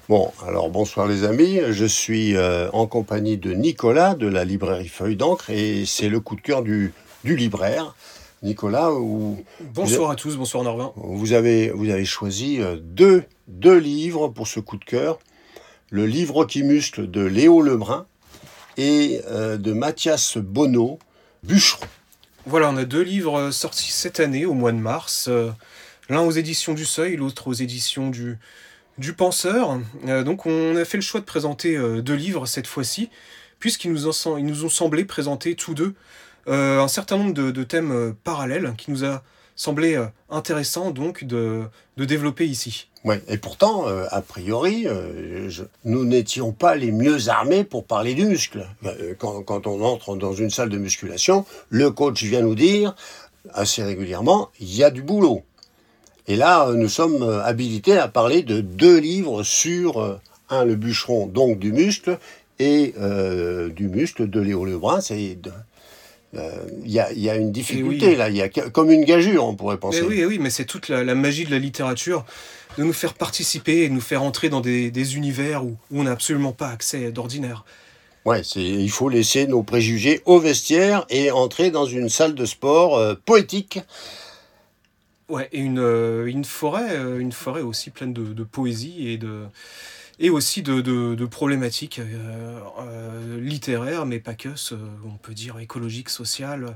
Bon, alors bonsoir les amis, je suis en compagnie de Nicolas de la librairie Feuille d'encre et c'est le coup de cœur du libraire. Nicolas, Bonsoir à tous, bonsoir Norvin. vous avez choisi deux livres pour ce coup de cœur. Le livre qui muscle de Léo Lebrun et de Mathias Bonneau, Bûcheron. Voilà, on a deux livres sortis cette année, au mois de mars. L'un aux éditions du Seuil, l'autre aux éditions du Penseur. Donc on a fait le choix de présenter deux livres cette fois-ci, puisqu'ils nous ont semblé présenter tous deux un certain nombre de thèmes parallèles qui nous a semblé intéressant donc de développer ici. Ouais, et pourtant, a priori, nous n'étions pas les mieux armés pour parler du muscle. Quand on entre dans une salle de musculation, le coach vient nous dire, assez régulièrement, il y a du boulot. Et là, nous sommes habilités à parler de deux livres sur, le bûcheron, donc du muscle, et du muscle de Léo Lebrun. Il y a une difficulté, oui. là, il y a comme une gageure, on pourrait penser. Oui, mais c'est toute la magie de la littérature, de nous faire participer et de nous faire entrer dans des univers où on n'a absolument pas accès d'ordinaire. Ouais, il faut laisser nos préjugés au vestiaire et entrer dans une salle de sport poétique. Ouais, et une forêt aussi pleine de poésie et aussi de problématiques littéraires, mais pas que, on peut dire écologiques, sociales,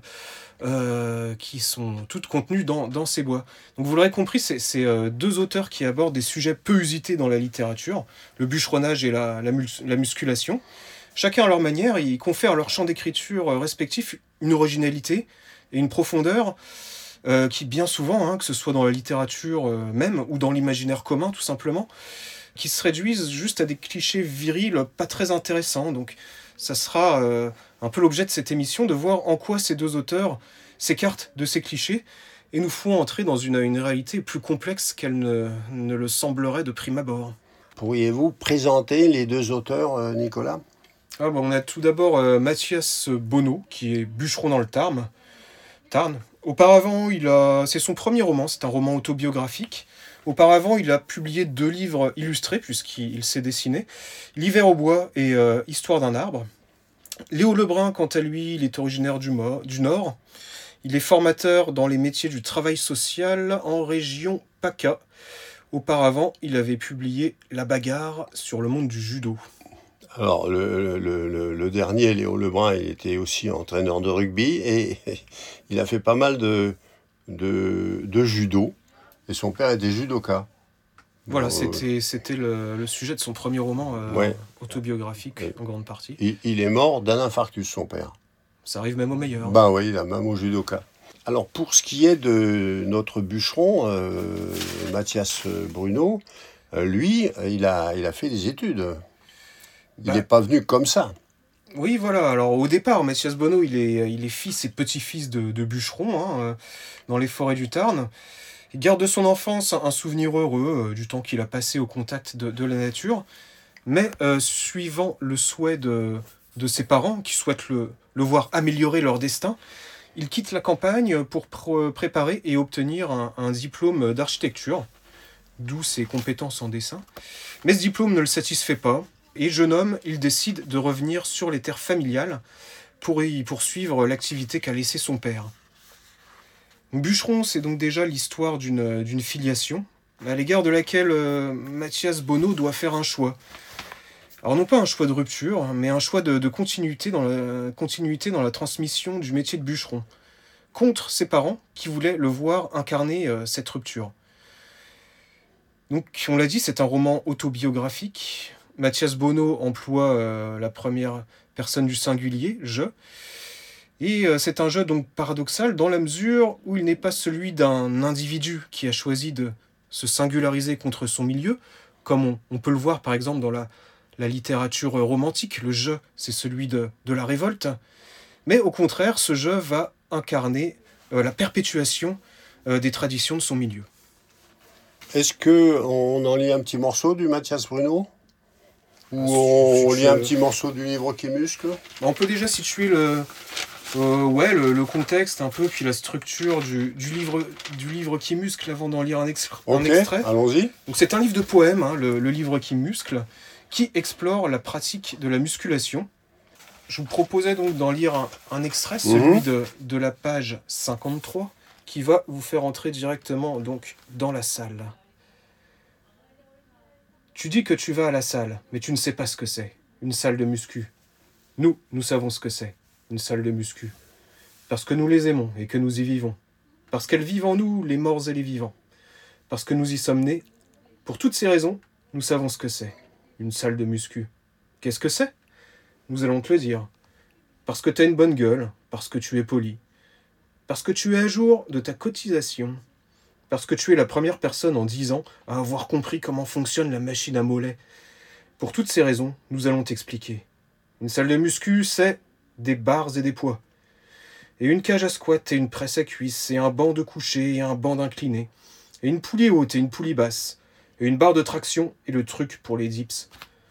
qui sont toutes contenues dans ces bois. Donc vous l'aurez compris, c'est deux auteurs qui abordent des sujets peu usités dans la littérature, le bûcheronnage et la musculation. Chacun à leur manière, ils confèrent à leur champ d'écriture respectif une originalité et une profondeur qui bien souvent, que ce soit dans la littérature même ou dans l'imaginaire commun tout simplement, qui se réduisent juste à des clichés virils pas très intéressants. Donc ça sera un peu l'objet de cette émission, de voir en quoi ces deux auteurs s'écartent de ces clichés et nous font entrer dans une réalité plus complexe qu'elle ne le semblerait de prime abord. Pourriez-vous présenter les deux auteurs, Nicolas ? On a tout d'abord Mathias Bonneau, qui est bûcheron dans le Tarn. Auparavant, c'est son premier roman, c'est un roman autobiographique. Auparavant, il a publié 2 livres illustrés, puisqu'il s'est dessiné. L'hiver au bois et Histoire d'un arbre. Léo Lebrun, quant à lui, il est originaire du Nord. Il est formateur dans les métiers du travail social en région PACA. Auparavant, il avait publié La bagarre sur le monde du judo. Alors, le dernier, Léo Lebrun, il était aussi entraîneur de rugby et il a fait pas mal de judo. Et son père était judoka. Voilà, c'était le sujet de son premier roman autobiographique, en grande partie. Il est mort d'un infarctus, son père. Ça arrive même au meilleur. Ben oui, même au judoka. Alors, pour ce qui est de notre bûcheron, Mathias Bonneau, lui, il a fait des études. Il n'est pas venu comme ça. Oui, voilà. Alors, au départ, Mathias Bonneau, il est fils et petit-fils de bûcherons dans les forêts du Tarn. Il garde de son enfance un souvenir heureux du temps qu'il a passé au contact de la nature. Mais suivant le souhait de ses parents, qui souhaitent le voir améliorer leur destin, il quitte la campagne pour préparer et obtenir un diplôme d'architecture, d'où ses compétences en dessin. Mais ce diplôme ne le satisfait pas. Et jeune homme, il décide de revenir sur les terres familiales pour y poursuivre l'activité qu'a laissée son père. Bûcheron, c'est donc déjà l'histoire d'une filiation, à l'égard de laquelle Mathias Bonneau doit faire un choix. Alors non pas un choix de rupture, mais un choix de continuité dans la transmission du métier de bûcheron, contre ses parents qui voulaient le voir incarner cette rupture. Donc on l'a dit, c'est un roman autobiographique. Mathias Bonneau emploie la première personne du singulier, « je ». Et c'est un jeu donc paradoxal dans la mesure où il n'est pas celui d'un individu qui a choisi de se singulariser contre son milieu, comme on peut le voir par exemple dans la littérature romantique. Le jeu, c'est celui de la révolte. Mais au contraire, ce jeu va incarner la perpétuation des traditions de son milieu. Est-ce qu'on en lit un petit morceau du Mathias Bonneau ? Ou on lit un petit morceau du livre qui muscle ? On peut déjà situer Ouais, le contexte un peu, puis la structure du livre qui muscle avant d'en lire un Ok, extrait. allons-y. Donc c'est un livre de poèmes, hein, le livre qui muscle, qui explore la pratique de la musculation. Je vous proposais donc d'en lire un extrait, celui de la page 53, qui va vous faire entrer directement donc dans la salle. Tu dis que tu vas à la salle, mais tu ne sais pas ce que c'est. Une salle de muscu. Nous savons ce que c'est. Une salle de muscu. Parce que nous les aimons et que nous y vivons. Parce qu'elles vivent en nous, les morts et les vivants. Parce que nous y sommes nés. Pour toutes ces raisons, nous savons ce que c'est. Une salle de muscu. Qu'est-ce que c'est ? Nous allons te le dire. Parce que tu as une bonne gueule, parce que tu es poli. Parce que tu es à jour de ta cotisation. Parce que tu es la première personne en 10 ans à avoir compris comment fonctionne la machine à mollets. Pour toutes ces raisons, nous allons t'expliquer. Une salle de muscu, c'est des barres et des poids. Et une cage à squat et une presse à cuisse, et un banc de coucher et un banc d'incliné. Et une poulie haute et une poulie basse. Et une barre de traction et le truc pour les dips.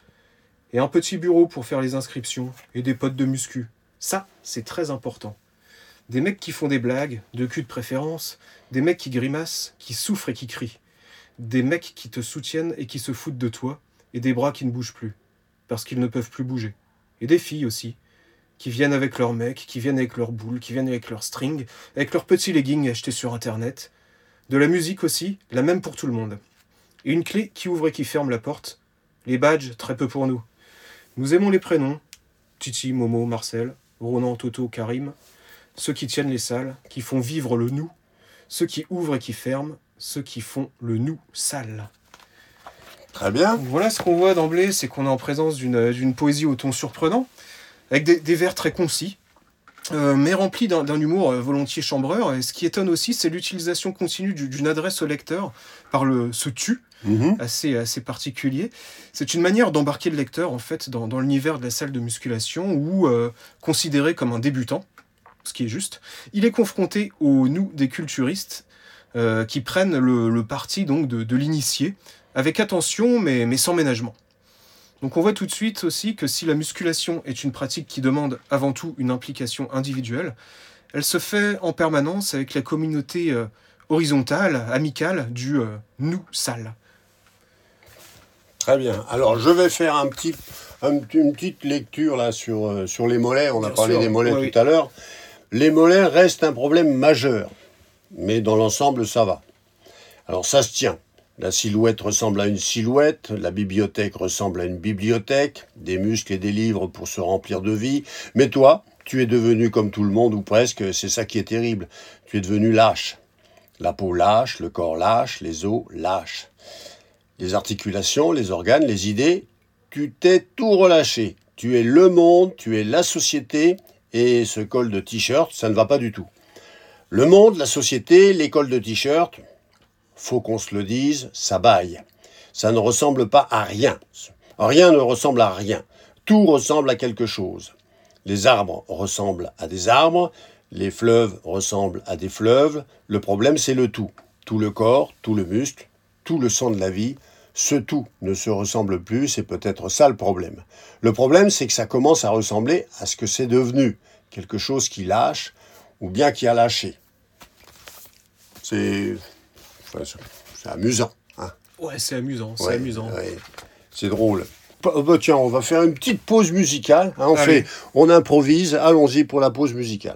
Et un petit bureau pour faire les inscriptions et des potes de muscu. Ça, c'est très important. Des mecs qui font des blagues, de cul de préférence, des mecs qui grimacent, qui souffrent et qui crient. Des mecs qui te soutiennent et qui se foutent de toi, et des bras qui ne bougent plus, parce qu'ils ne peuvent plus bouger. Et des filles aussi, qui viennent avec leurs mecs, qui viennent avec leurs boules, qui viennent avec leurs strings, avec leurs petits leggings achetés sur internet. De la musique aussi, la même pour tout le monde. Et une clé qui ouvre et qui ferme la porte. Les badges, très peu pour nous. Nous aimons les prénoms, Titi, Momo, Marcel, Ronan, Toto, Karim, ceux qui tiennent les salles, qui font vivre le nous, ceux qui ouvrent et qui ferment, ceux qui font le nous sale. Très bien. Donc voilà ce qu'on voit d'emblée, c'est qu'on est en présence d'une poésie au ton surprenant, avec des vers très concis, mais remplis d'un humour volontiers chambreur. Et ce qui étonne aussi, c'est l'utilisation continue d'une adresse au lecteur par ce tu, assez particulier. C'est une manière d'embarquer le lecteur en fait dans l'univers de la salle de musculation où, considéré comme un débutant, ce qui est juste, il est confronté au nous des culturistes qui prennent le parti donc de l'initié, avec attention mais sans ménagement. Donc on voit tout de suite aussi que si la musculation est une pratique qui demande avant tout une implication individuelle, elle se fait en permanence avec la communauté horizontale, amicale du nous sale. Très bien. Alors, je vais faire une petite lecture là sur les mollets. On a Bien parlé sûr, des mollets oui. tout à l'heure. Les mollets restent un problème majeur, mais dans l'ensemble, ça va. Alors, ça se tient. La silhouette ressemble à une silhouette, la bibliothèque ressemble à une bibliothèque, des muscles et des livres pour se remplir de vie. Mais toi, tu es devenu comme tout le monde, ou presque, c'est ça qui est terrible. Tu es devenu lâche. La peau lâche, le corps lâche, les os lâchent. Les articulations, les organes, les idées, tu t'es tout relâché. Tu es le monde, tu es la société, et ce col de t-shirt, ça ne va pas du tout. Le monde, la société, l'école de t-shirt, faut qu'on se le dise, ça baille. Ça ne ressemble pas à rien. Rien ne ressemble à rien. Tout ressemble à quelque chose. Les arbres ressemblent à des arbres, les fleuves ressemblent à des fleuves. Le problème, c'est le tout. Tout le corps, tout le muscle, tout le sang de la vie, ce tout ne se ressemble plus, c'est peut-être ça le problème. Le problème, c'est que ça commence à ressembler à ce que c'est devenu, quelque chose qui lâche, ou bien qui a lâché. C'est amusant. Hein. Ouais, c'est amusant, c'est Ouais, amusant. ouais, c'est drôle. Tiens, on va faire une petite pause musicale. Hein, Allez. on improvise. Allons-y pour la pause musicale.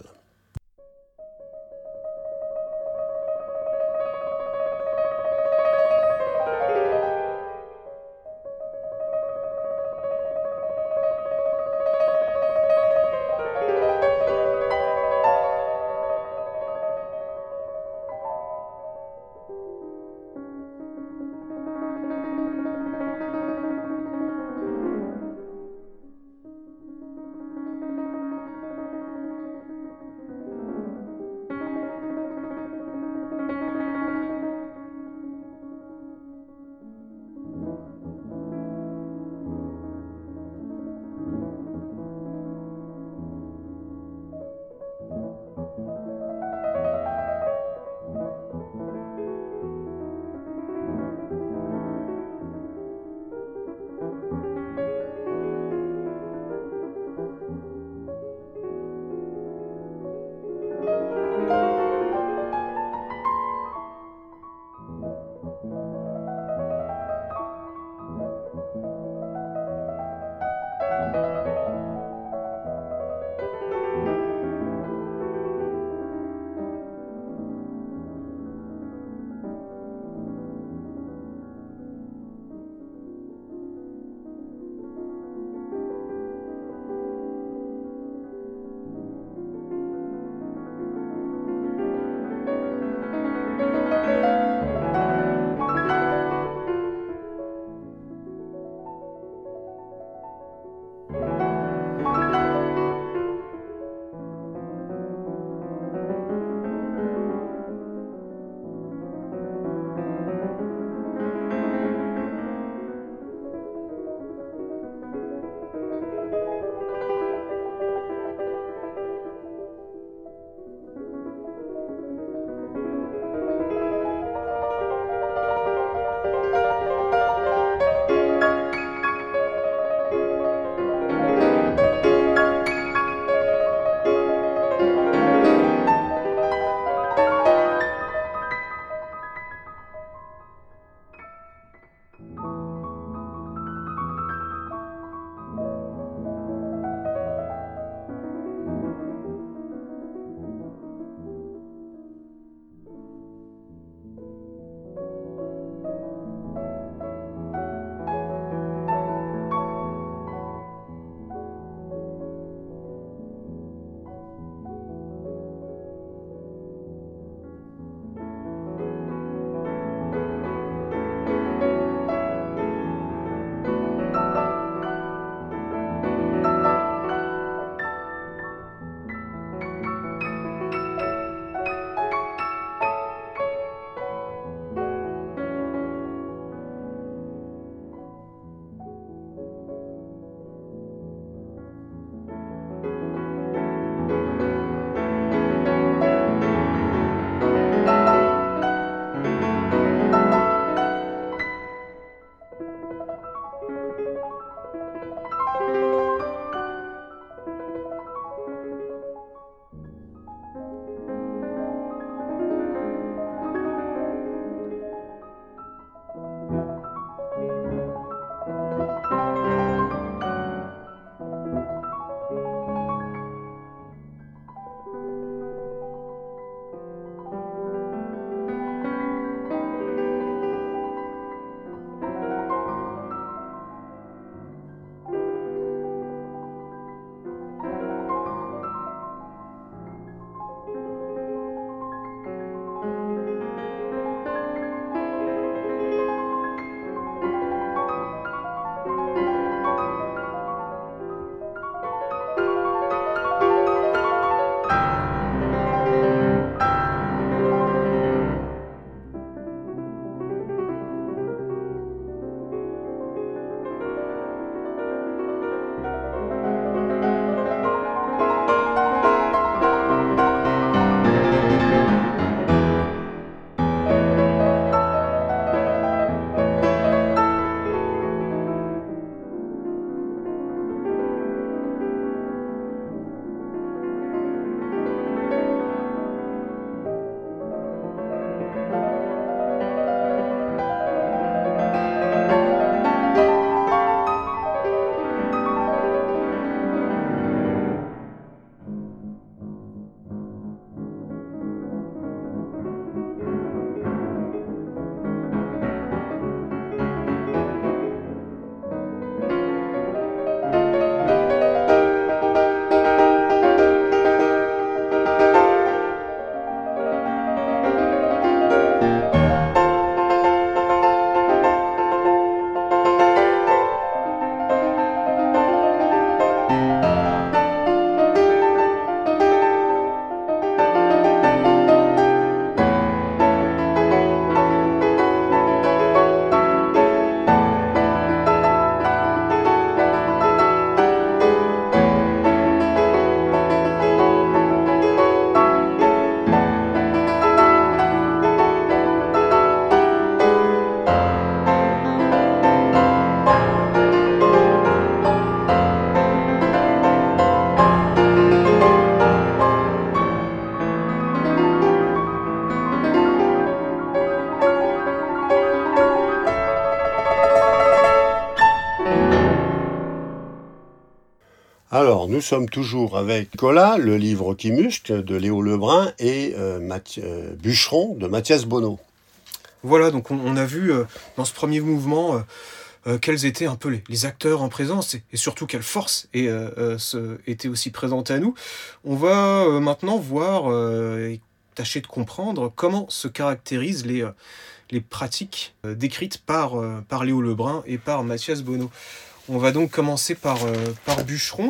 Alors, nous sommes toujours avec Nicolas, le livre qui muscle de Léo Lebrun et Bûcheron de Mathias Bonneau. Voilà, donc on a vu dans ce premier mouvement quels étaient un peu les acteurs en présence et surtout quelles forces étaient aussi présentes à nous. On va maintenant voir et tâcher de comprendre comment se caractérisent les pratiques décrites par Léo Lebrun et par Mathias Bonneau. On va donc commencer par Bûcheron.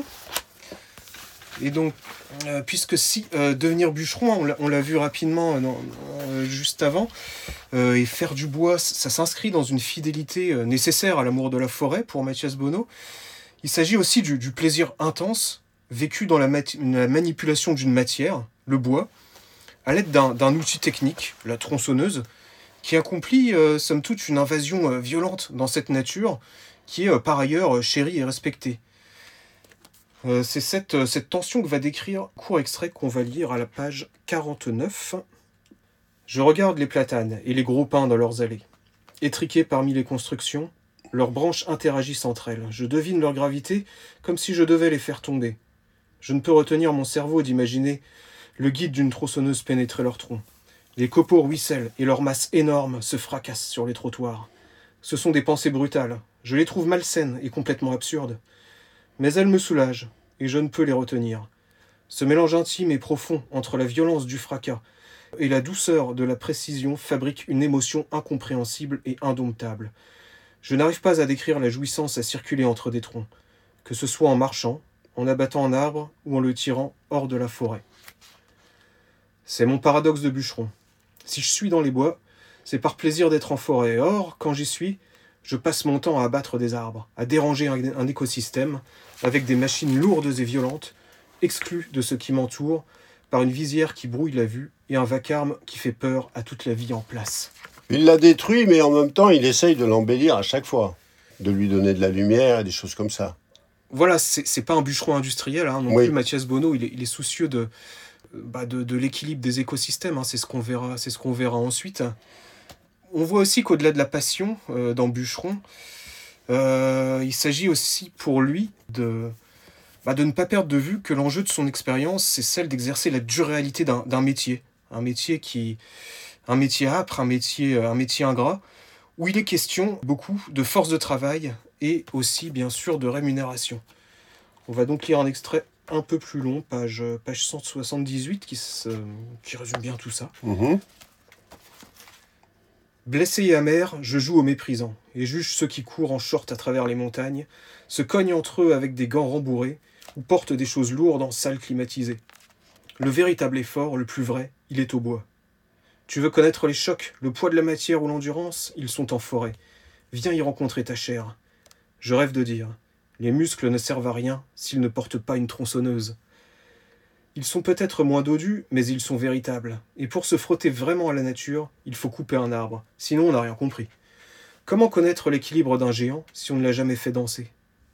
Et donc, puisque si devenir bûcheron, on l'a vu rapidement juste avant, et faire du bois, ça s'inscrit dans une fidélité nécessaire à l'amour de la forêt pour Mathias Bonneau. Il s'agit aussi du plaisir intense vécu dans la manipulation d'une matière, le bois, à l'aide d'un outil technique, la tronçonneuse, qui accomplit somme toute une invasion violente dans cette nature, qui est par ailleurs chérie et respectée. C'est cette tension que va décrire un court extrait qu'on va lire à la page 49. Je regarde les platanes et les gros pins dans leurs allées. Étriqués parmi les constructions, leurs branches interagissent entre elles. Je devine leur gravité comme si je devais les faire tomber. Je ne peux retenir mon cerveau d'imaginer le guide d'une tronçonneuse pénétrer leur tronc. Les copeaux ruissellent et leur masse énorme se fracasse sur les trottoirs. Ce sont des pensées brutales. Je les trouve malsaines et complètement absurdes. Mais elles me soulagent, et je ne peux les retenir. Ce mélange intime et profond entre la violence du fracas et la douceur de la précision fabrique une émotion incompréhensible et indomptable. Je n'arrive pas à décrire la jouissance à circuler entre des troncs, que ce soit en marchant, en abattant un arbre ou en le tirant hors de la forêt. C'est mon paradoxe de bûcheron. Si je suis dans les bois, c'est par plaisir d'être en forêt. Or, quand j'y suis, je passe mon temps à abattre des arbres, à déranger un écosystème, avec des machines lourdes et violentes, exclues de ce qui m'entoure, par une visière qui brouille la vue et un vacarme qui fait peur à toute la vie en place. Il l'a détruit, mais en même temps, il essaye de l'embellir à chaque fois, de lui donner de la lumière et des choses comme ça. Voilà, c'est pas un bûcheron industriel, non Oui. plus. Mathias Bonneau, il est soucieux de l'équilibre des écosystèmes, c'est ce qu'on verra ensuite. On voit aussi qu'au-delà de la passion dans Bûcheron, il s'agit aussi pour lui de ne pas perdre de vue que l'enjeu de son expérience, c'est celle d'exercer la dure réalité d'un métier. Un métier âpre, un métier ingrat, où il est question beaucoup de force de travail et aussi, bien sûr, de rémunération. On va donc lire un extrait un peu plus long, page 178, qui résume bien tout ça. Blessé et amer, je joue aux méprisants, et juge ceux qui courent en short à travers les montagnes, se cognent entre eux avec des gants rembourrés, ou portent des choses lourdes en salles climatisées. Le véritable effort, le plus vrai, il est au bois. Tu veux connaître les chocs, le poids de la matière ou l'endurance, ils sont en forêt. Viens y rencontrer ta chair. Je rêve de dire, les muscles ne servent à rien s'ils ne portent pas une tronçonneuse. Ils sont peut-être moins dodus, mais ils sont véritables. Et pour se frotter vraiment à la nature, il faut couper un arbre. Sinon, on n'a rien compris. Comment connaître l'équilibre d'un géant si on ne l'a jamais fait danser ?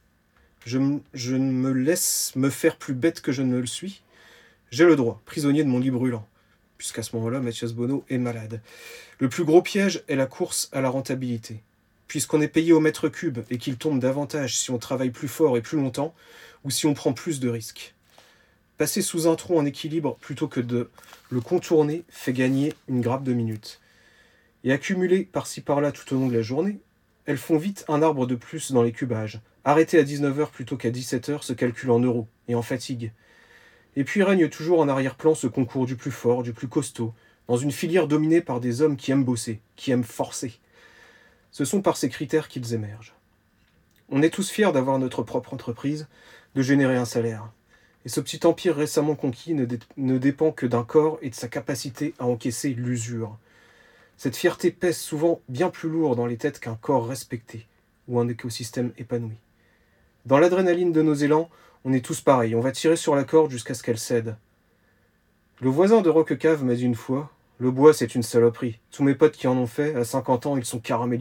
Je ne me laisse me faire plus bête que je ne le suis. J'ai le droit, prisonnier de mon lit brûlant. Puisqu'à ce moment-là, Mathias Bonneau est malade. Le plus gros piège est la course à la rentabilité. Puisqu'on est payé au mètre cube et qu'il tombe davantage si on travaille plus fort et plus longtemps, ou si on prend plus de risques. Passer sous un tronc en équilibre plutôt que de le contourner fait gagner une grappe de minutes. Et accumulées par-ci par-là tout au long de la journée, elles font vite un arbre de plus dans les cubages. Arrêter à 19h plutôt qu'à 17h se calcule en euros et en fatigue. Et puis règne toujours en arrière-plan ce concours du plus fort, du plus costaud, dans une filière dominée par des hommes qui aiment bosser, qui aiment forcer. Ce sont par ces critères qu'ils émergent. On est tous fiers d'avoir notre propre entreprise, de générer un salaire. Et ce petit empire récemment conquis ne dépend que d'un corps et de sa capacité à encaisser l'usure. Cette fierté pèse souvent bien plus lourd dans les têtes qu'un corps respecté ou un écosystème épanoui. Dans l'adrénaline de nos élans, on est tous pareils, on va tirer sur la corde jusqu'à ce qu'elle cède. Le voisin de Roquecave m'a dit une fois, « Le bois, c'est une saloperie. Tous mes potes qui en ont fait, à 50 ans, ils sont caramélisés. »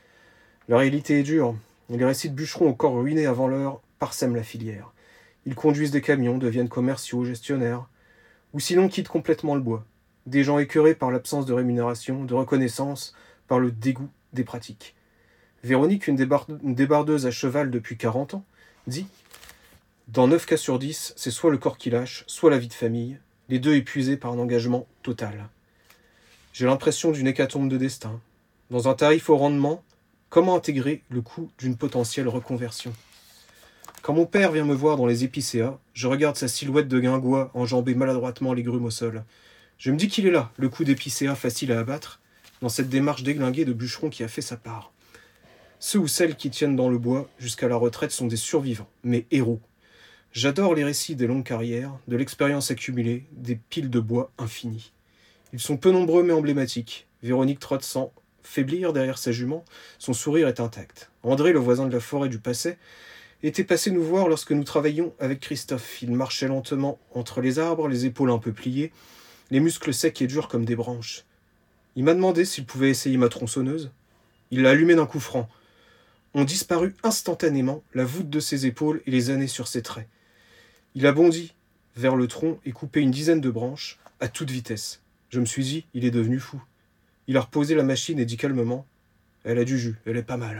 La réalité est dure. Les récits de bûcherons au corps ruiné avant l'heure parsèment la filière. Ils conduisent des camions, deviennent commerciaux, gestionnaires, ou sinon quittent complètement le bois. Des gens écœurés par l'absence de rémunération, de reconnaissance, par le dégoût des pratiques. Véronique, une débardeuse à cheval depuis 40 ans, dit « Dans 9 cas sur 10, c'est soit le corps qui lâche, soit la vie de famille, les deux épuisés par un engagement total. J'ai l'impression d'une hécatombe de destin. Dans un tarif au rendement, comment intégrer le coût d'une potentielle reconversion ? Quand mon père vient me voir dans les épicéas, je regarde sa silhouette de guingois enjamber maladroitement les grumes au sol. Je me dis qu'il est là, le coup d'épicéa facile à abattre, dans cette démarche déglinguée de bûcheron qui a fait sa part. Ceux ou celles qui tiennent dans le bois jusqu'à la retraite sont des survivants, mais héros. J'adore les récits des longues carrières, de l'expérience accumulée, des piles de bois infinies. Ils sont peu nombreux mais emblématiques. Véronique trotte sans faiblir derrière sa jument, son sourire est intact. André, le voisin de la forêt du Passé, était passé nous voir lorsque nous travaillions avec Christophe. Il marchait lentement entre les arbres, les épaules un peu pliées, les muscles secs et durs comme des branches. Il m'a demandé s'il pouvait essayer ma tronçonneuse. Il l'a allumée d'un coup franc. Ont disparu instantanément la voûte de ses épaules et les années sur ses traits. Il a bondi vers le tronc et coupé une dizaine de branches à toute vitesse. Je me suis dit, il est devenu fou. Il a reposé la machine et dit calmement, « Elle a du jus, elle est pas mal. »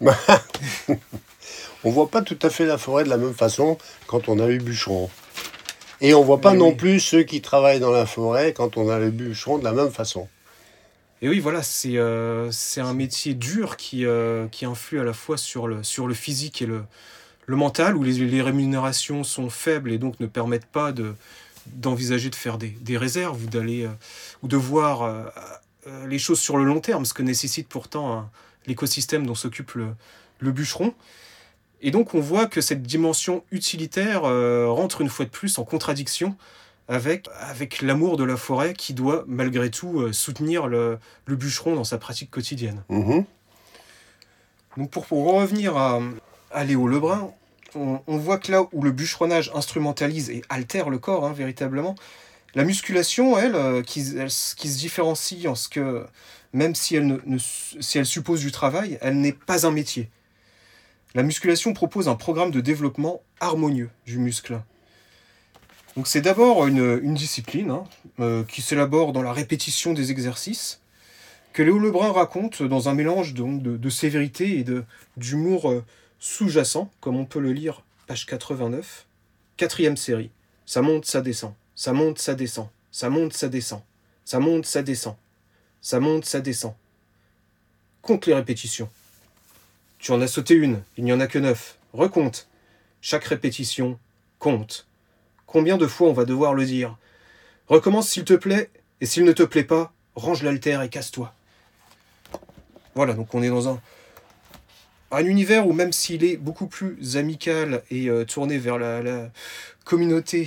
On voit pas tout à fait la forêt de la même façon quand on a eu bûcheron. Et on voit pas non plus ceux qui travaillent dans la forêt quand on a le bûcheron de la même façon. Et oui, voilà, c'est un métier dur qui influe à la fois sur le physique et le mental, où les rémunérations sont faibles et donc ne permettent pas d'envisager de faire des réserves ou de voir les choses sur le long terme, ce que nécessite pourtant l'écosystème dont s'occupe le bûcheron. Et donc on voit que cette dimension utilitaire rentre une fois de plus en contradiction avec l'amour de la forêt qui doit malgré tout soutenir le bûcheron dans sa pratique quotidienne. Mmh. Donc pour revenir à Léo Lebrun, on voit que là où le bûcheronnage instrumentalise et altère le corps, véritablement, la musculation, elle, qui se différencie en ce que, même si elle suppose du travail, elle n'est pas un métier. La musculation propose un programme de développement harmonieux du muscle. Donc c'est d'abord une discipline qui s'élabore dans la répétition des exercices, que Léo Lebrun raconte dans un mélange donc, de sévérité et d'humour sous-jacent, comme on peut le lire, page 89, 4e série. Ça monte, ça descend. Ça monte, ça descend. Ça monte, ça descend. Ça monte, ça descend. Ça monte, ça descend. Compte les répétitions. Tu en as sauté une, il n'y en a que 9. Recompte. Chaque répétition compte. Combien de fois on va devoir le dire ? Recommence s'il te plaît, et s'il ne te plaît pas, range l'haltère et casse-toi. Voilà, donc on est dans un univers où même s'il est beaucoup plus amical et tourné vers la communauté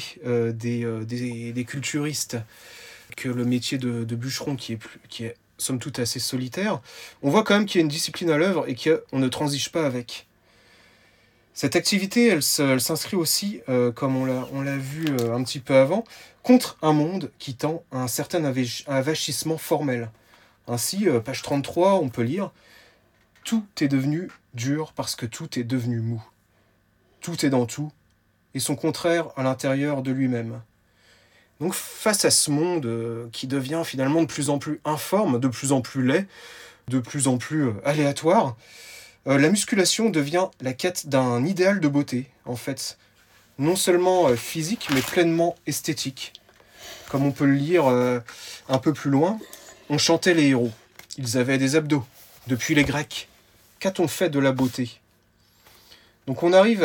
des culturistes que le métier de bûcheron qui est somme toute assez solitaire, on voit quand même qu'il y a une discipline à l'œuvre et qu'on ne transige pas avec. Cette activité, elle s'inscrit aussi, comme on l'a vu un petit peu avant, contre un monde qui tend à un certain avachissement formel. Ainsi, page 33, on peut lire « Tout est devenu dur parce que tout est devenu mou. Tout est dans tout, et son contraire à l'intérieur de lui-même. » Donc face à ce monde qui devient finalement de plus en plus informe, de plus en plus laid, de plus en plus aléatoire, la musculation devient la quête d'un idéal de beauté, en fait. Non seulement physique, mais pleinement esthétique. Comme on peut le lire un peu plus loin, on chantait les héros. Ils avaient des abdos. Depuis les Grecs, qu'a-t-on fait de la beauté ? Donc on arrive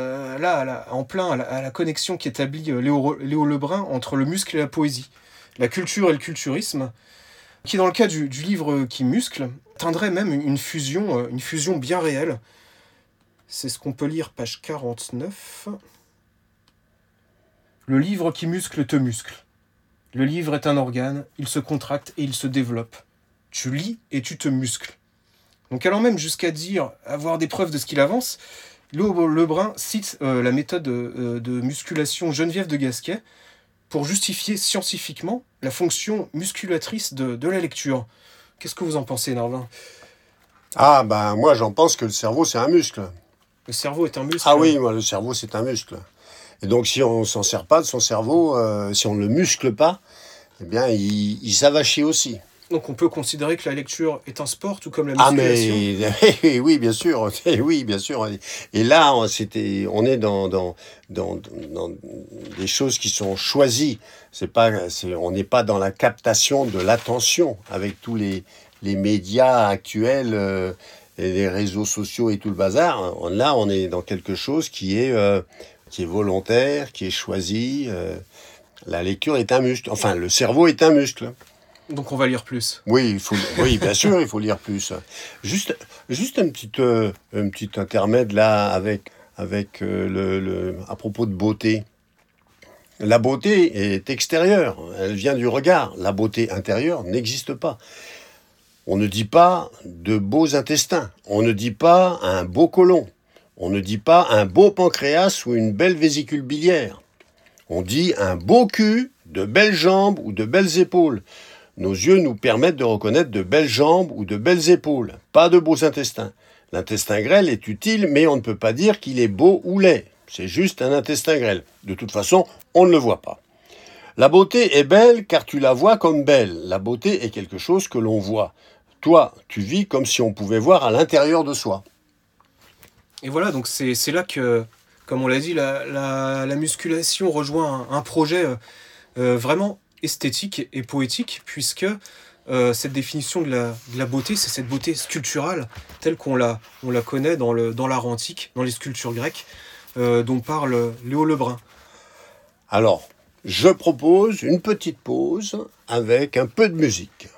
en plein à la connexion qu'établit Léo Lebrun entre le muscle et la poésie, la culture et le culturisme, qui dans le cas du livre qui muscle, atteindrait même une fusion bien réelle. C'est ce qu'on peut lire, page 49. Le livre qui muscle te muscle. Le livre est un organe, il se contracte et il se développe. Tu lis et tu te muscles. Donc allant même jusqu'à dire, avoir des preuves de ce qu'il avance, Léo Lebrun cite la méthode de musculation Geneviève de Gasquet pour justifier scientifiquement la fonction musculatrice de la lecture. Qu'est-ce que vous en pensez, Narvin ? Ah, ben moi j'en pense que le cerveau c'est un muscle. Le cerveau est un muscle ? Ah oui, moi le cerveau c'est un muscle. Et donc si on ne s'en sert pas de son cerveau, si on ne le muscle pas, eh bien il s'avachit aussi. Donc on peut considérer que la lecture est un sport, tout comme la Ah musculation. mais oui, bien sûr, oui, bien sûr. Et là, on est dans des choses qui sont choisies. On n'est pas dans la captation de l'attention avec tous les médias actuels et les réseaux sociaux et tout le bazar. Là, on est dans quelque chose qui est volontaire, qui est choisi. La lecture est un muscle. Enfin, le cerveau est un muscle. Donc on va lire plus. Oui, oui, bien sûr, il faut lire plus. Juste, juste un petit intermède là avec à propos de beauté. La beauté est extérieure, elle vient du regard. La beauté intérieure n'existe pas. On ne dit pas de beaux intestins, on ne dit pas un beau côlon, on ne dit pas un beau pancréas ou une belle vésicule biliaire. On dit un beau cul, de belles jambes ou de belles épaules. Nos yeux nous permettent de reconnaître de belles jambes ou de belles épaules, pas de beaux intestins. L'intestin grêle est utile, mais on ne peut pas dire qu'il est beau ou laid. C'est juste un intestin grêle. De toute façon, on ne le voit pas. La beauté est belle car tu la vois comme belle. La beauté est quelque chose que l'on voit. Toi, tu vis comme si on pouvait voir à l'intérieur de soi. Et voilà, donc c'est là que, comme on l'a dit, la musculation rejoint un projet vraiment esthétique et poétique, puisque cette définition de la beauté, c'est cette beauté sculpturale, telle on la connaît dans l'art antique, dans les sculptures grecques, dont parle Léo Lebrun. Alors, je propose une petite pause avec un peu de musique.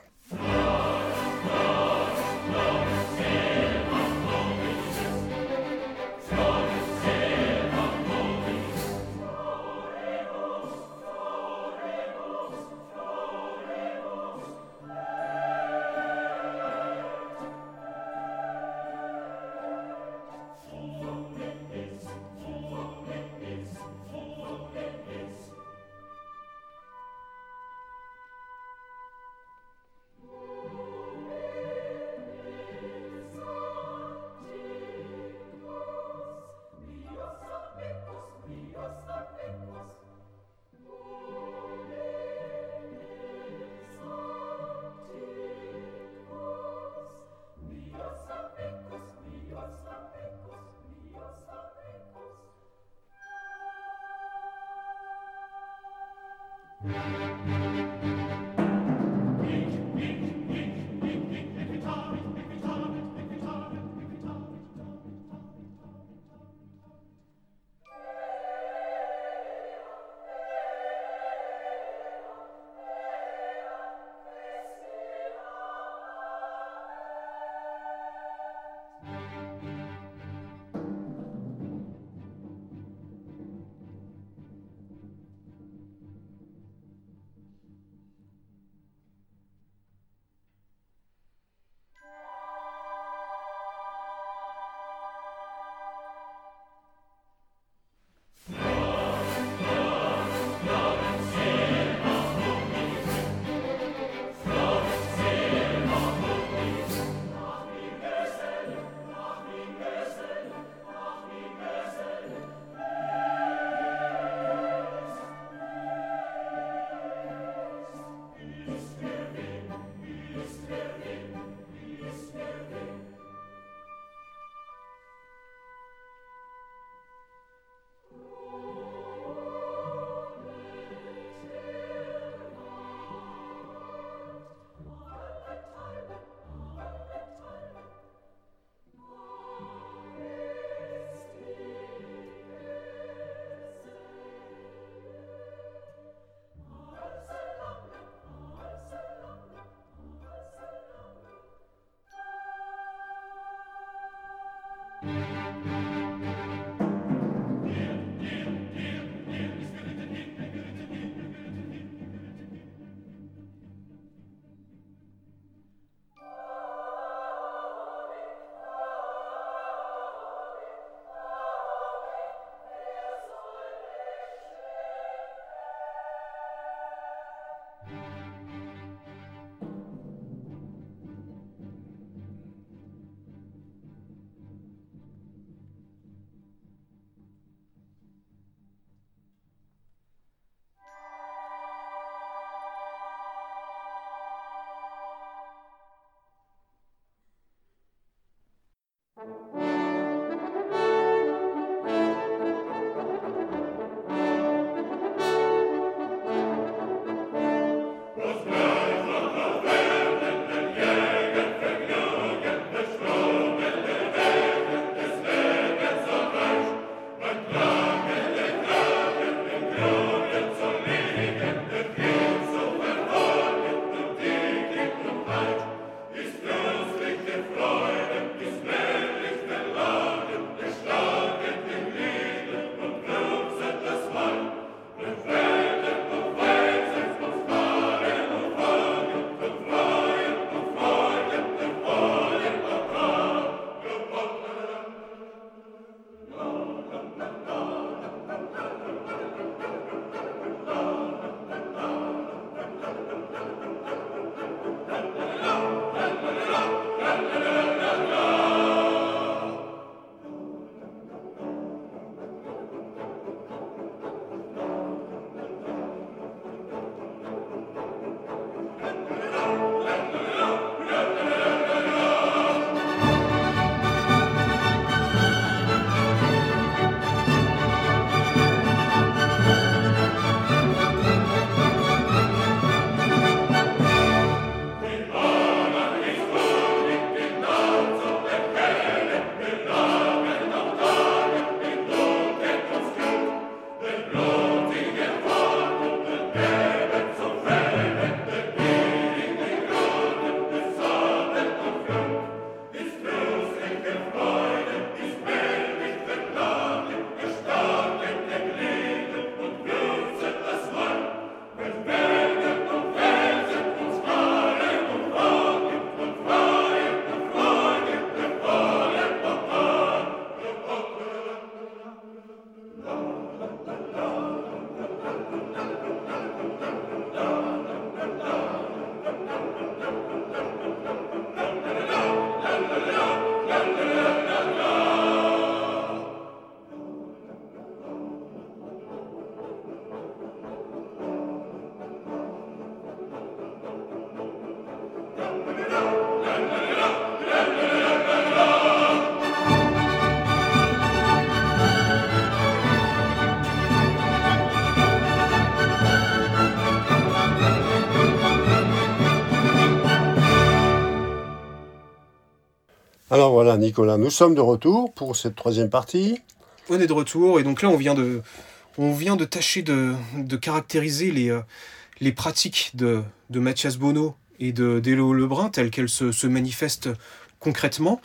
Alors voilà, Nicolas, nous sommes de retour pour cette troisième partie. On est de retour, et donc là, on vient de tâcher de caractériser les pratiques de Mathias Bonneau et d'Hélo Lebrun, telles qu'elles se manifestent concrètement,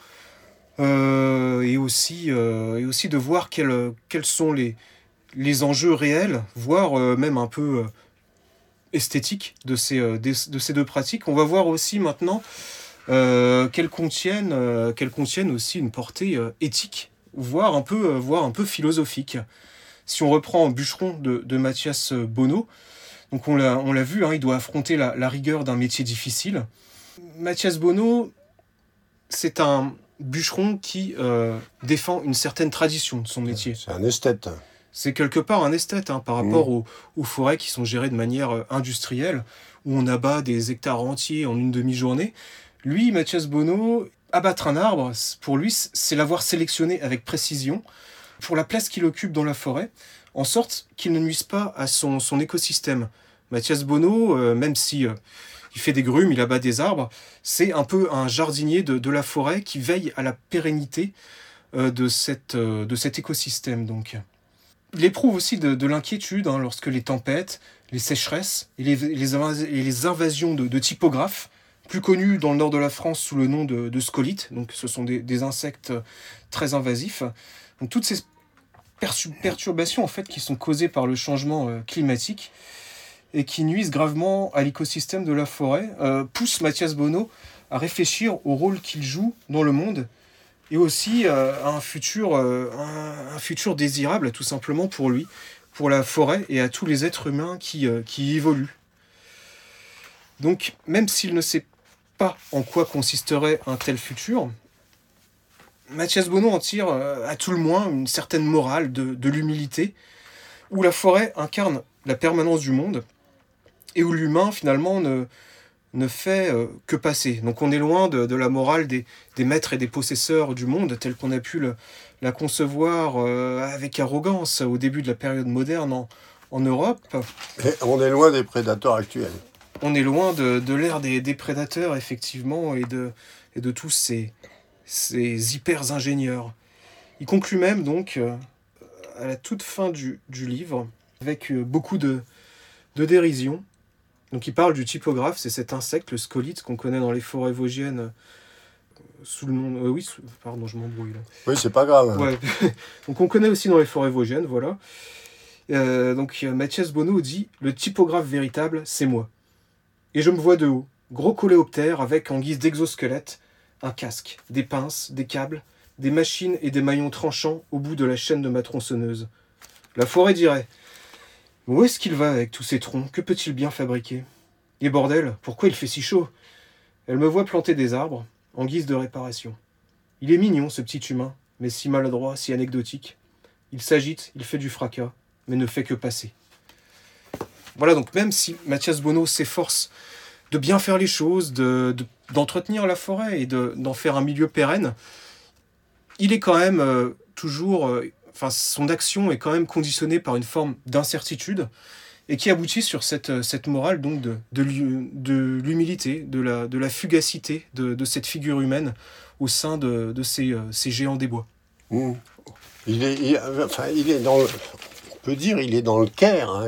et aussi de voir quels sont les enjeux réels, voire même un peu esthétiques de ces deux pratiques. On va voir aussi maintenant qu'elles contiennent aussi une portée éthique, voire un peu philosophique. Si on reprend Bûcheron de Mathias Bonneau, donc on l'a vu, il doit affronter la rigueur d'un métier difficile. Mathias Bonneau, c'est un bûcheron qui défend une certaine tradition de son métier. C'est un esthète. C'est quelque part un esthète par rapport aux forêts qui sont gérées de manière industrielle, où on abat des hectares entiers en une demi-journée. Lui, Mathias Bonneau, abattre un arbre, pour lui, c'est l'avoir sélectionné avec précision pour la place qu'il occupe dans la forêt, en sorte qu'il ne nuise pas à son écosystème. Mathias Bonneau, même si il fait des grumes, il abat des arbres, c'est un peu un jardinier de la forêt qui veille à la pérennité de cet écosystème. Donc. Il éprouve aussi de l'inquiétude lorsque les tempêtes, les sécheresses et les invasions de typographes, plus connus dans le nord de la France sous le nom de scolites, donc ce sont des insectes très invasifs. Donc toutes ces perturbations en fait, qui sont causées par le changement climatique et qui nuisent gravement à l'écosystème de la forêt, poussent Mathias Bonneau à réfléchir au rôle qu'il joue dans le monde et aussi à un futur désirable tout simplement pour lui, pour la forêt et à tous les êtres humains qui y évoluent. Donc même s'il ne sait pas en quoi consisterait un tel futur, Mathias Bonneau en tire à tout le moins une certaine morale de l'humilité, où la forêt incarne la permanence du monde et où l'humain finalement ne fait que passer. Donc on est loin de la morale des maîtres et des possesseurs du monde, telle qu'on a pu la concevoir avec arrogance au début de la période moderne en Europe. Et on est loin des prédateurs actuels. On est loin de l'ère des prédateurs, effectivement, et de tous ces hyper-ingénieurs. Il conclut même, donc, à la toute fin du livre, avec beaucoup de dérision. Donc il parle du typographe, c'est cet insecte, le scolite, qu'on connaît dans les forêts vosgiennes sous le nom... pardon, je m'embrouille là. Oui, c'est pas grave. Ouais. Donc on connaît aussi dans les forêts vosgiennes, voilà. Donc Mathias Bonneau dit « Le typographe véritable, c'est moi. Et je me vois de haut, gros coléoptère avec en guise d'exosquelette, un casque, des pinces, des câbles, des machines et des maillons tranchants au bout de la chaîne de ma tronçonneuse. La forêt dirait « Où est-ce qu'il va avec tous ces troncs? Que peut-il bien fabriquer? Et bordel, pourquoi il fait si chaud? » Elle me voit planter des arbres, en guise de réparation. Il est mignon, ce petit humain, mais si maladroit, si anecdotique. Il s'agite, il fait du fracas, mais ne fait que passer. Voilà, donc même si Mathias Bonneau s'efforce de bien faire les choses, d'entretenir la forêt et d'en faire un milieu pérenne, il est quand même toujours... son action est quand même conditionnée par une forme d'incertitude et qui aboutit sur cette morale donc de l'humilité, de la fugacité de cette figure humaine au sein de ces géants des bois. Il est dans le... On peut dire il est dans le Caire,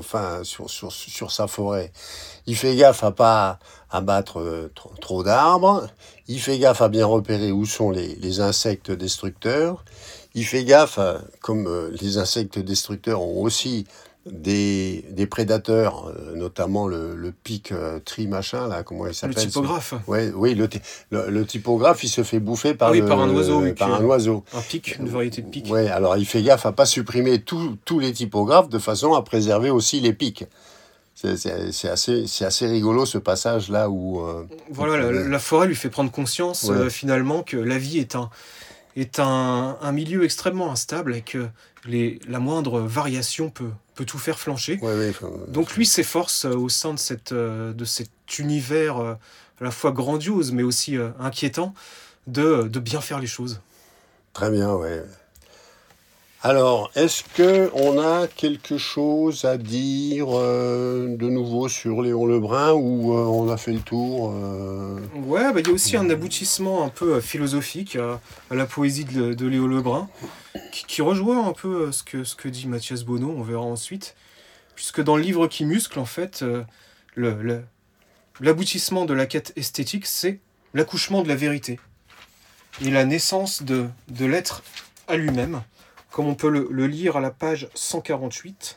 sur sa forêt. Il fait gaffe à pas abattre trop d'arbres. Il fait gaffe à bien repérer où sont les insectes destructeurs. Il fait gaffe, comme les insectes destructeurs ont aussi des prédateurs, notamment le pic tri-machin, là, comment il s'appelle? Le typographe. Oui, le typographe, il se fait bouffer par un oiseau. un oiseau. Un pic, une variété de pics. Oui, alors il fait gaffe à pas supprimer tous les typographes de façon à préserver aussi les pics. C'est assez rigolo ce passage là où... la forêt lui fait prendre conscience finalement que la vie est un milieu extrêmement instable et que la moindre variation peut tout faire flancher. Donc lui s'efforce au sein de cet univers à la fois grandiose mais aussi inquiétant de bien faire les choses. Très bien, ouais. Alors, est-ce qu'on a quelque chose à dire de nouveau sur Léon Lebrun ou on a fait le tour Ouais, il y a aussi un aboutissement un peu philosophique à la poésie de Léo Lebrun, qui rejoint un peu ce que dit Mathias Bonneau, on verra ensuite, puisque dans le livre qui muscle, en fait, l'aboutissement de la quête esthétique, c'est l'accouchement de la vérité, et la naissance de l'être à lui-même, comme on peut le lire à la page 148.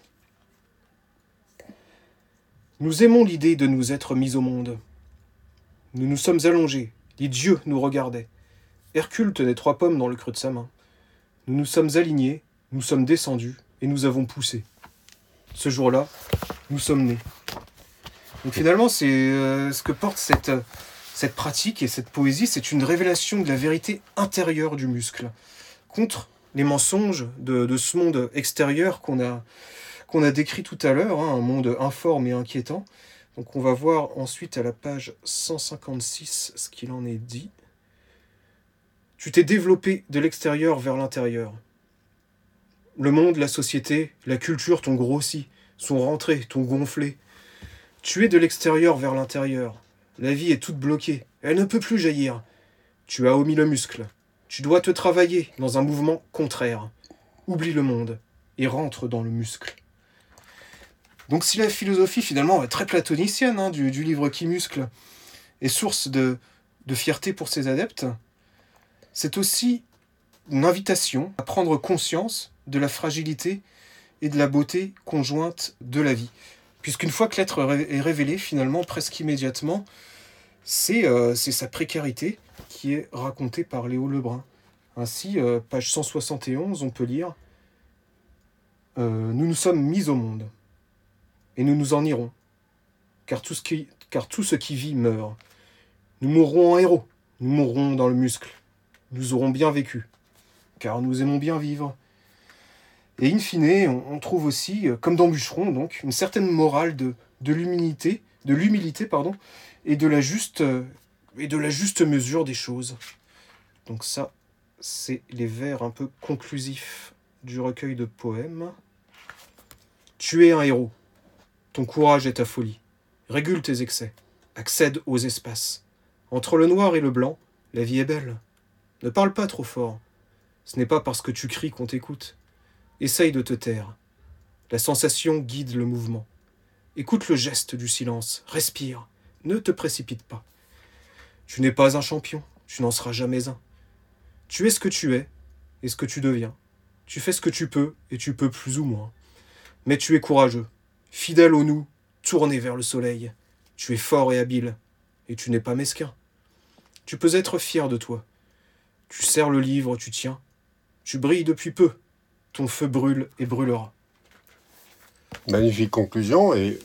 Nous aimons l'idée de nous être mis au monde. Nous nous sommes allongés, les dieux nous regardaient. Hercule tenait 3 pommes dans le creux de sa main. Nous nous sommes alignés, nous sommes descendus, et nous avons poussé. Ce jour-là, nous sommes nés. Donc finalement, c'est ce que porte cette pratique et cette poésie, c'est une révélation de la vérité intérieure du muscle, contre les mensonges de ce monde extérieur qu'on a décrit tout à l'heure, un monde informe et inquiétant. Donc on va voir ensuite à la page 156 ce qu'il en est dit. Tu t'es développé de l'extérieur vers l'intérieur. Le monde, la société, la culture t'ont grossi, sont rentrés, t'ont gonflé. Tu es de l'extérieur vers l'intérieur. La vie est toute bloquée, elle ne peut plus jaillir. Tu as omis le muscle. Tu dois te travailler dans un mouvement contraire. Oublie le monde et rentre dans le muscle. Donc si la philosophie finalement est très platonicienne du livre qui muscle est source de fierté pour ses adeptes, c'est aussi une invitation à prendre conscience de la fragilité et de la beauté conjointe de la vie. Puisqu'une fois que l'être est révélé, finalement, presque immédiatement, c'est sa précarité qui est racontée par Léo Lebrun. Ainsi, page 171, on peut lire « Nous nous sommes mis au monde, et nous nous en irons, car tout ce qui vit meurt. Nous mourrons en héros, nous mourrons dans le muscle. Nous aurons bien vécu, car nous aimons bien vivre. » Et in fine, on trouve aussi, comme dans Bûcheron, donc, une certaine morale de l'humilité, et de la juste mesure des choses. Donc ça, c'est les vers un peu conclusifs du recueil de poèmes. Tu es un héros. Ton courage est ta folie. Régule tes excès. Accède aux espaces. Entre le noir et le blanc, la vie est belle. Ne parle pas trop fort. Ce n'est pas parce que tu cries qu'on t'écoute. Essaye de te taire. La sensation guide le mouvement. Écoute le geste du silence. Respire. Ne te précipite pas. Tu n'es pas un champion. Tu n'en seras jamais un. Tu es ce que tu es et ce que tu deviens. Tu fais ce que tu peux et tu peux plus ou moins. Mais tu es courageux. Fidèle au nous, tourné vers le soleil. Tu es fort et habile. Et tu n'es pas mesquin. Tu peux être fier de toi. Tu serres le livre, tu tiens. Tu brilles depuis peu. Ton feu brûle et brûlera. Magnifique conclusion. Et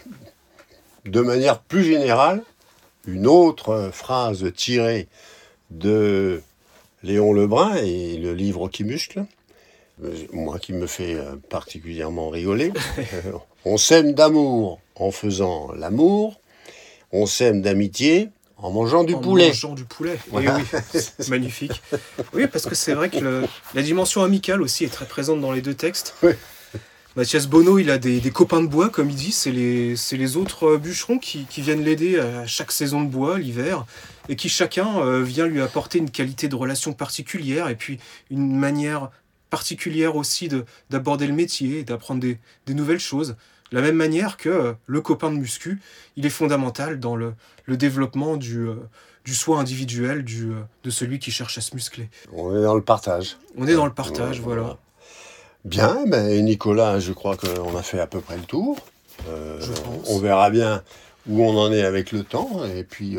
de manière plus générale, une autre phrase tirée de Léon Lebrun et le livre qui muscle, moi qui me fait particulièrement rigoler. On s'aime d'amour en faisant l'amour, on s'aime d'amitié en mangeant du poulet. En mangeant du poulet, voilà. Et oui, c'est magnifique. Oui, parce que c'est vrai que la dimension amicale aussi est très présente dans les deux textes. Oui. Mathias Bonneau, il a des copains de bois, comme il dit, c'est les autres bûcherons qui viennent l'aider à chaque saison de bois, l'hiver, et qui chacun vient lui apporter une qualité de relation particulière, et puis une manière particulière aussi d'aborder le métier et d'apprendre des nouvelles choses. De la même manière que le copain de muscu, il est fondamental dans le développement du soi individuel de celui qui cherche à se muscler. On est dans le partage. On est dans le partage, voilà. Bien, Nicolas, je crois qu'on a fait à peu près le tour. Je pense. On verra bien où on en est avec le temps, et puis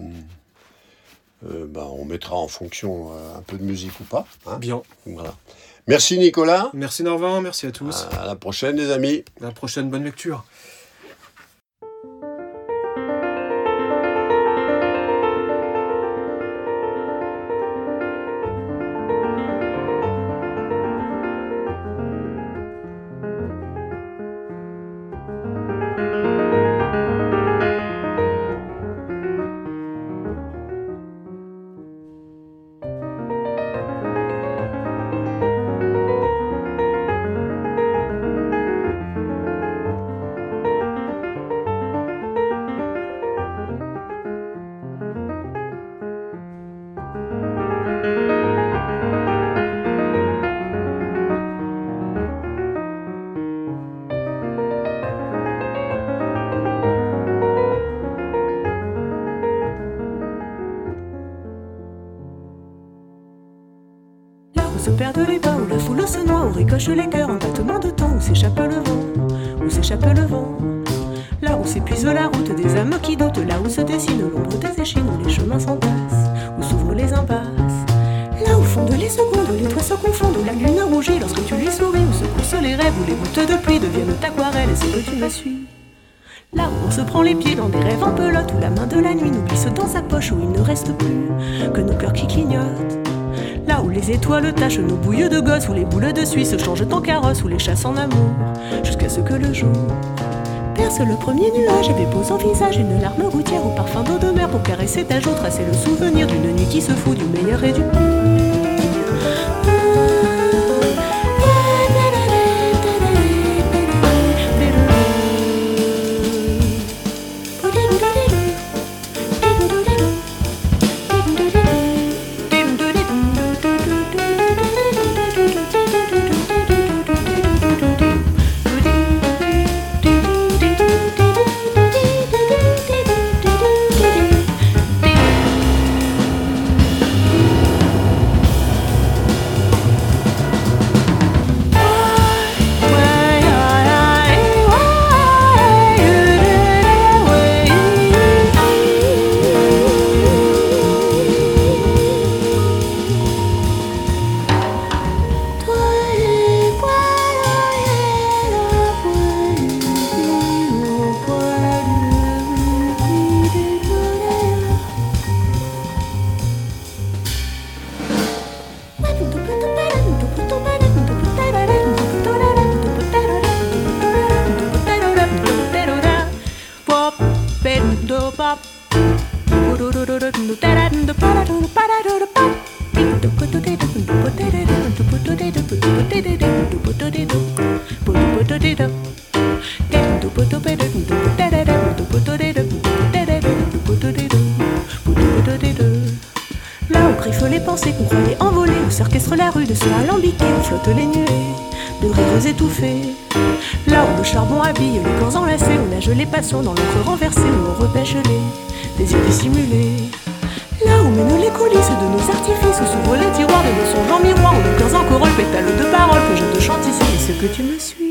on mettra en fonction un peu de musique ou pas. Hein. Bien. Voilà. Merci Nicolas. Merci Norvin, merci à tous. À la prochaine les amis. À la prochaine, bonne lecture. se perdent les pas, où la foule se noie, où ricoche les cœurs, un battement de temps, où s'échappe le vent, où s'échappe le vent. Là où s'épuise la route des âmes qui doutent, là où se dessine l'ombre des échines, où les chemins s'entassent, où s'ouvrent les impasses. Là où fondent les secondes, les toits se confondent, où la lune rougit lorsque tu lui souris, où se coursent les rêves, où les gouttes de pluie deviennent aquarelles, et c'est que tu me suis. Là où on se prend les pieds dans des rêves en pelote, où la main de la nuit nous glisse dans sa poche, où il ne reste plus que nos cœurs qui clignotent. Là où les étoiles tachent nos bouilles de gosse, où les boules de Suisse changent en carrosse, où les chassent en amour, jusqu'à ce que le jour perce le premier nuage et dépose en visage une larme gouttière au parfum d'eau de mer pour caresser ta joue, tracer le souvenir d'une nuit qui se fout du meilleur et du pire. Là où griffent les pensées qu'on croyait envolées, où s'orchestre la rue de ce alambiqué, où flottent les nuées de rires étouffés. Là où le charbon habille les corps enlacés, où nagent les passions dans l'encre renversée, où on repêche les désirs dissimulés. Là où mènent les coulisses de nos artifices, où s'ouvrent les tiroirs de nos songes en miroir, où nos cœurs encore le pétale de paroles que je te chante ici, et ce que tu me suis.